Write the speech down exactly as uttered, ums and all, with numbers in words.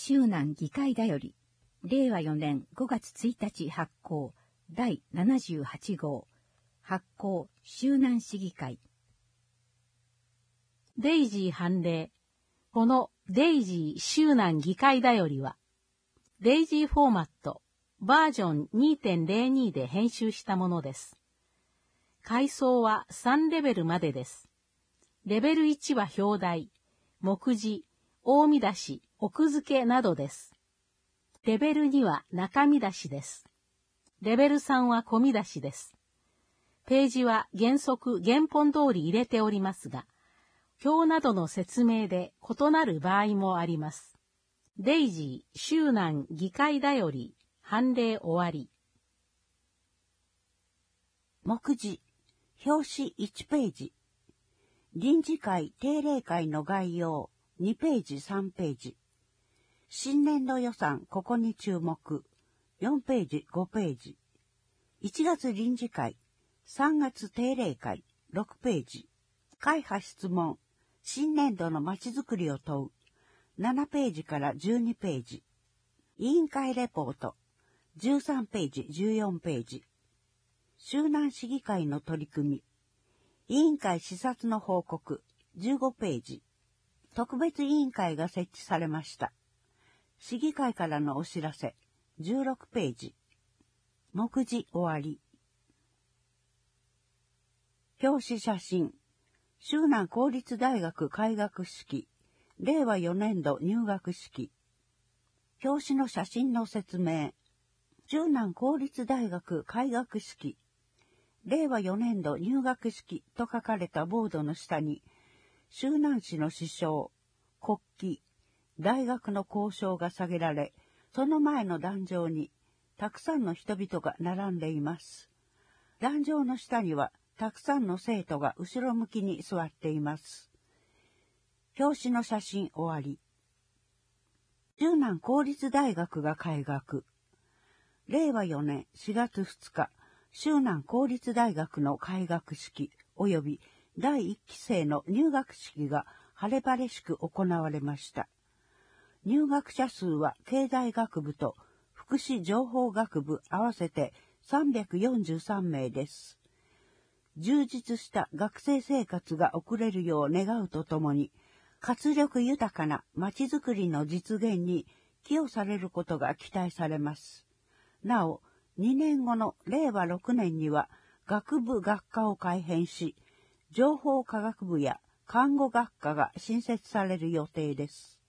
周南議会だより、れいわよねんごがつついたち発行、だいななじゅうはちごう、発行周南市議会。 デイジー判例。このデイジー周南議会だよりは、デイジーフォーマットバージョン にてんぜろに で編集したものです。階層はさんレベルまでです。レベルいちは表題、目次、大見出し、奥付けなどです。レベルには中見出しです。レベルさんは小見出しです。ページは原則原本通り入れておりますが、表などの説明で異なる場合もあります。デイジー周南議会だより判例終わり。 目次、表紙いちページ。臨時会定例会の概要にページさんページ。新年度予算ここに注目よんページごページ。いちがつ臨時会、さんがつ定例会ろくページ。会派質問、新年度のまちづくりを問うななページからじゅうにページ。委員会レポートじゅうさんページじゅうよんページ。周南市議会の取り組み、委員会視察の報告じゅうごページ。特別委員会が設置されました。市議会からのお知らせじゅうろくページ。目次終わり。表紙写真、周南公立大学開学式、れいわよねんど入学式。表紙の写真の説明、周南公立大学開学式、れいわよねんど入学式と書かれたボードの下に、周南市の市章、国旗、大学の校章が下げられ、その前の壇上にたくさんの人々が並んでいます。壇上の下にはたくさんの生徒が後ろ向きに座っています。表紙の写真終わり。周南公立大学が開学。れいわよねんしがつふつか、周南公立大学の開学式及びだいいっきせいの入学式が晴れ晴れしく行われました。入学者数は経済学部と福祉情報学部合わせてさんびゃくよんじゅうさんめいです。充実した学生生活が送れるよう願うとともに、活力豊かなまちづくりの実現に寄与されることが期待されます。なお、にねんごのれいわろくねんには学部学科を改編し、情報科学部や看護学科が新設される予定です。